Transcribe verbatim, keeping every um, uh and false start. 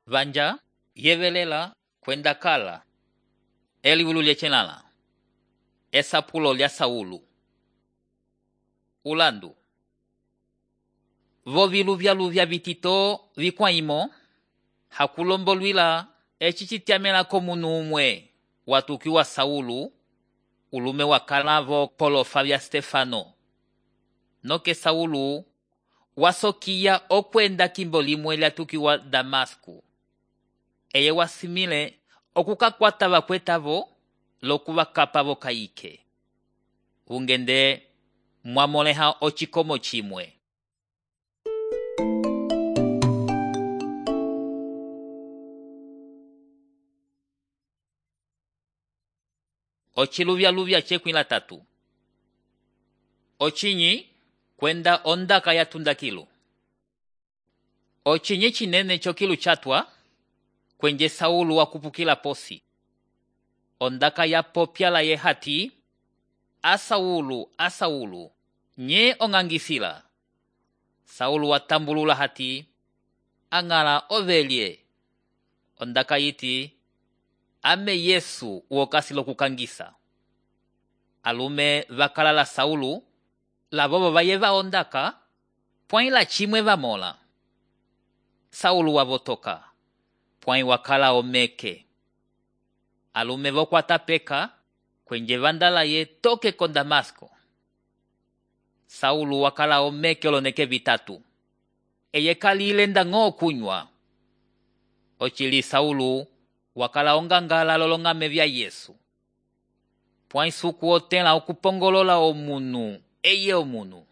vanja yevelela kwenda kala eliwulu lyechenala esapulo lya Saulu. Ulandu vo viluvya-luvya vitito vikwaimo hakulombolwila eci citiamelako munu umwe watukiwa Saulu ulume wakalavo polofa vya Stefano. Noke Saulu wasokiya okwenda kimbo limwe lyatukiwa Damasku. Eye wasimile okukakwata vakwetavo lokuvakapavo kaike. Ungende mwamoleha ochikomo chimwe. Ochiluvya-luvya chekwila tatu. Ochinyi kwenda ondaka ya tundakilu. Ochinyi chinene chokilu chatwa kwenje Saulu wakupukila posi. Ondaka ya popyala ye hati, a Saulu, a Saulu, nye ongangisila. Saulu watambulula hati, angala ovelie. Ondaka yiti, ame Yesu uokasilo kukangisa. Alume vakalala Saulu, la bobo vayeva ondaka, point la chimwe vamola. Saulu wavotoka, point wakala omeke. Alume vokwata peka, kwenye vandala ye toke kon Damasko. Saulu wakala omeke oloneke vitatu. Eye kalile ndango kunywa. Ochili Saulu wakala ongangala lolongame vya Yesu. Point suku otela okupongolola omunu, eye omunu.